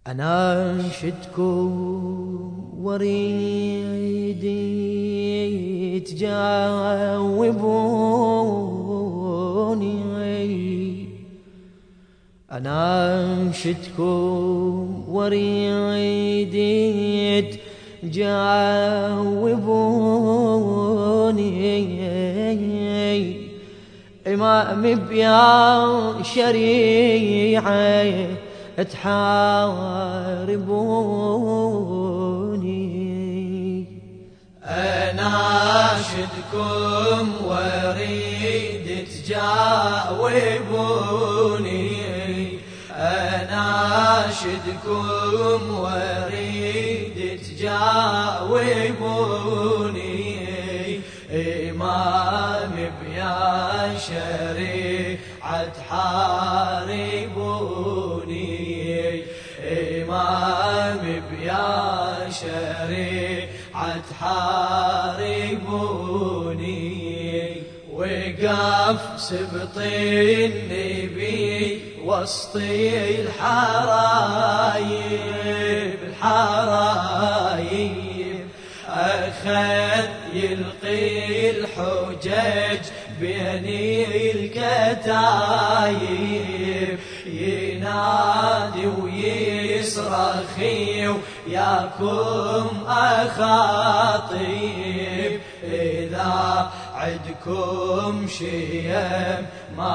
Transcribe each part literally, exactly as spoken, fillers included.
أنا أنشدكم وريدي تجاوبوني، أنا أنشدكم وريدي تجاوبوني، إمامي بيا شريعة تحاربوني. أناشدكم واريد تجاوبوني، أناشدكم واريد تجاوبوني، إمام بيا شريعة تحاربوني، إمام بيا شريعة تحاربوني. وقف سبط النبي وسط الحرايب الحرايب، أخذ يلقي الحجج بين الكتايب، ينادي ويصرخ وياكم أخاطيب، إذا عدكم شيم ما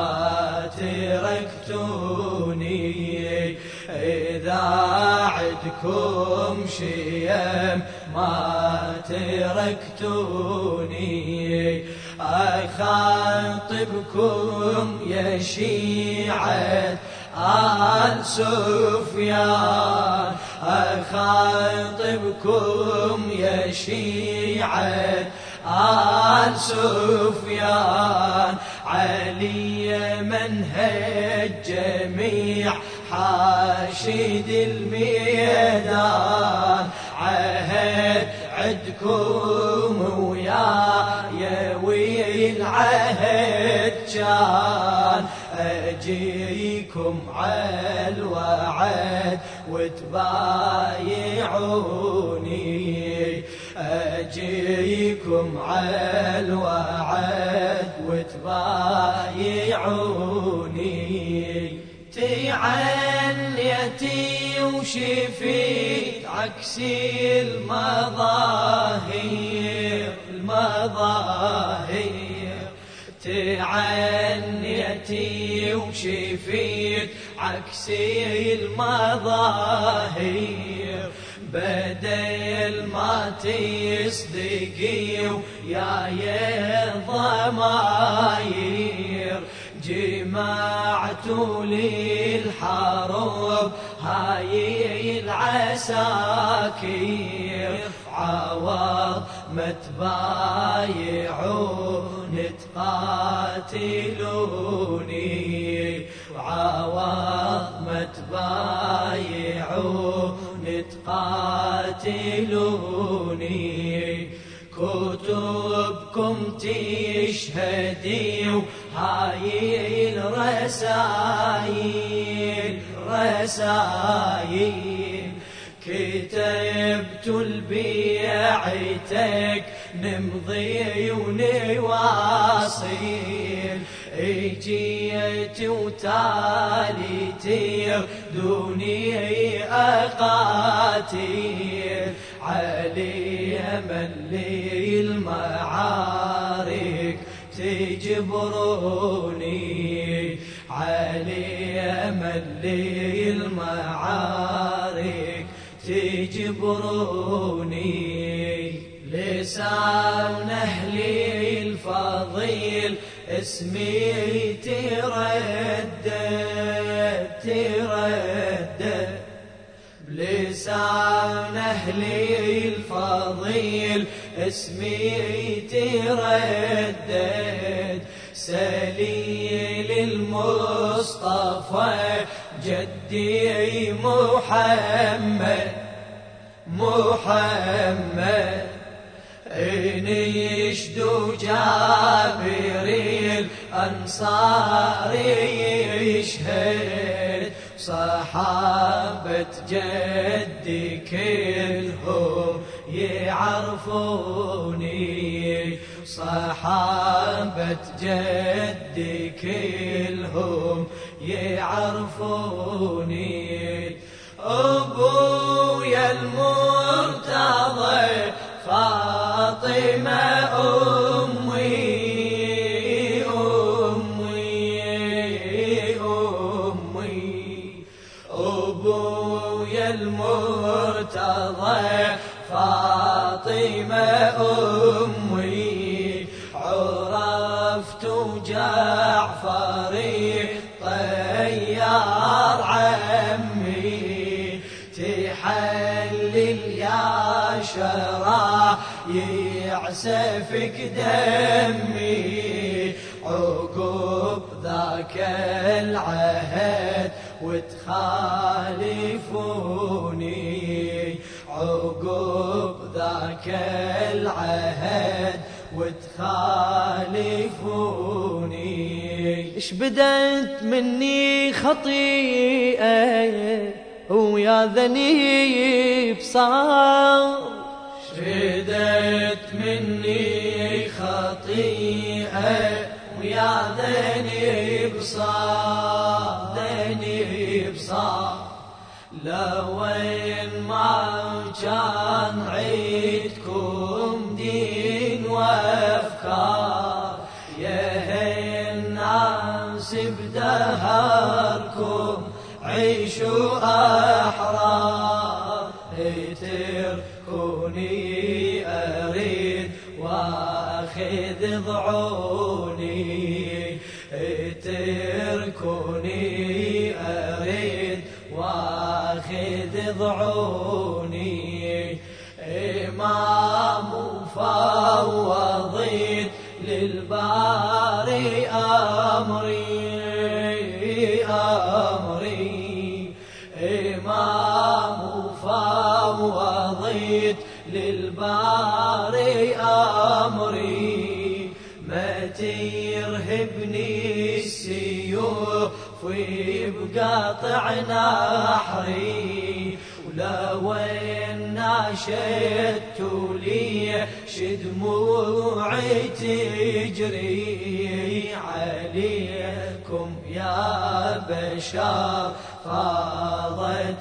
تركتوني، إذا عدكم شيم ما تركتوني. أخاطبكم يا شيعة آل سفيان، أخاطبكم يا شيعة آل سفيان، علي منهج جميع حاشد الميدان، عهد عدكم ويايا والعهد كان، أجيكم عالوعد وتبايعوني، أجيكم عالوعد وتبايعوني. تعنيتي وشفيت عكس المظاهر المظاهر، تعنيتي وشفيت عكس المظاهر، بدل ما تصدقي وياي ضماير، جمعتوا للحرب هاي العساكر، عوض ما تبايعون تقاتلوني، وعوض ما تبايعون تقاتلوني. كتبكم تشهدي وهاي الرسايل رسايل، كتبت البيعتك نمضي ونواصل، اجيت وتالي تردوني اقاتل، علي ملي المعارك تجبروني، علي ملي المعارك تجبروني. لسان أهلي الفضيل اسمي تردد تردد، بلسان أهلي الفضيل اسمي تردد، سليل المصطفى جدي محمد محمد، إن يشدو جابر الأنصار يشهد، صحابة جدي كلهم يعرفوني، صحابة جدي كلهم يعرفوني. أبويا المرتضى فاطمة أمي أمي أمي، أبويا المرتضى فاطمة أمي، عرفت جعفري طيار عمي، تحلل يا شرع يعسفك دمي، عقب ذاك العهد وتخالفوني، عقب ذاك العهد وتخالفوني. اش بدت مني خطيئة ويا ذنيب صار، بدت مني خطيئة ويا ذنيب صار، ذنيب صار. لوين ما كان عيدكم دين وافكار، يا الناس بدهركم عيشوا أحرار، اتركوني أريد واخذ ضعوني، اتركوني أريد واخذ ضعوني. إمام فوضيت للباري أمري أمري، إمام فوضيت للباري أمري، ما تيرهبني السيوف بقاطع نحري، ولوين ناشدت لي شدموعي تجري، عليكم يا بشر فاضت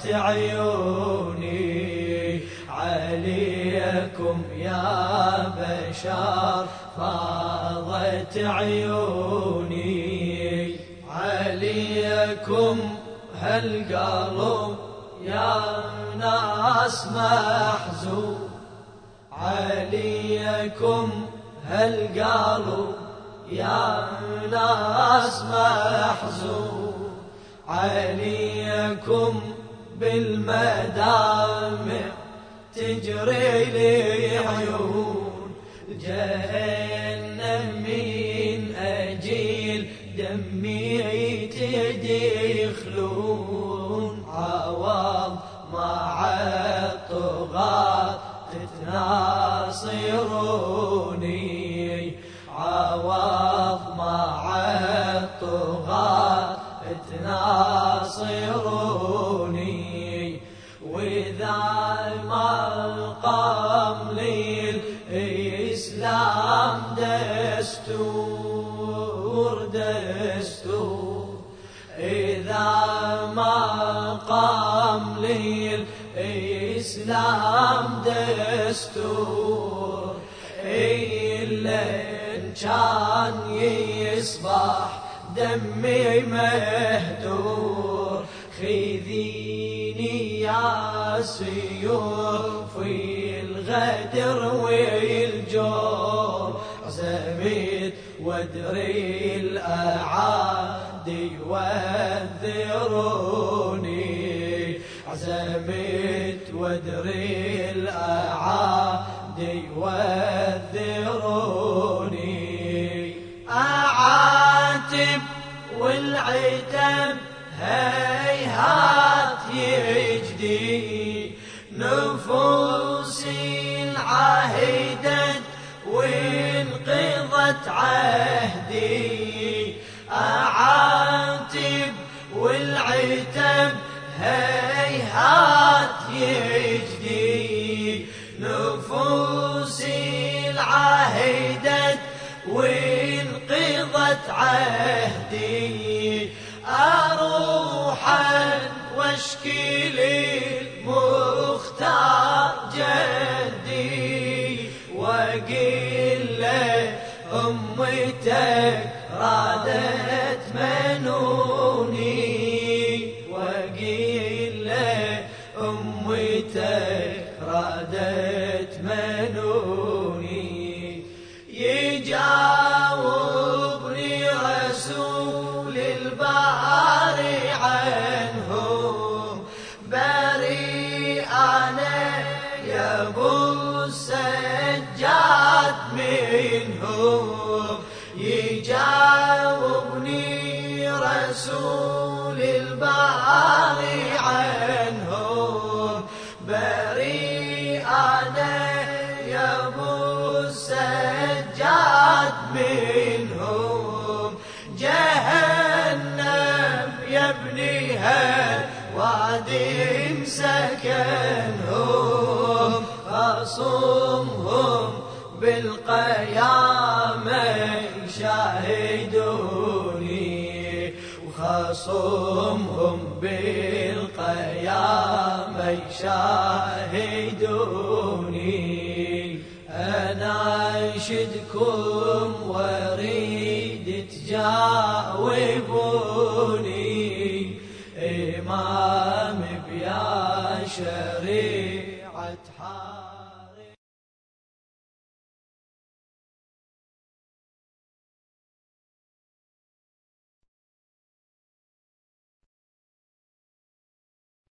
عيوني، عليكم يا بشر فاضت عيوني، عليكم هالقلب يا ناس محزون، عليكم هالقلب يا ناس محزون، عليكم بالمدامع تجري لي عيون، جهنم من أجيل دمي تدخلون، عوض مع الطغاة تتناصروني، عوض مع الطغاة تناصروني. وإذا ما قام لي الإسلام دستور دستور، إذا ما قام لي الإسلام دستور، إلا إن كان يصبح دمي مهدور، خذيني يا سيوف الغدر والجور، عزمت وادري الأعادي يوذروني، عزمت وادري الأعادي يوذروني، أعاتب والعتب هيهات يجدي، نفوسي انعهدت وانقضت عهدي، أعاتب والعتب يجدي نفوسي العهدت وانقضت عهدي أروحا واشكي للمختار جدي وقيل له أمتك رادت منوني وقيل له أمتك رادت منوني يجاوبني رسول الباري عنهم بريء أنا يا ابو السجاد منهم يجاوبني رسول الباري عنهم بريء أنا يا ابو السجاد منهم جهنم يبنيها وادي سكنهم خصمهم بالقيامة يشاهدوني وخصمهم بالقيامة يشاهدوني أناشدكم واريد تجاوبوني إمام بيا شريعة حال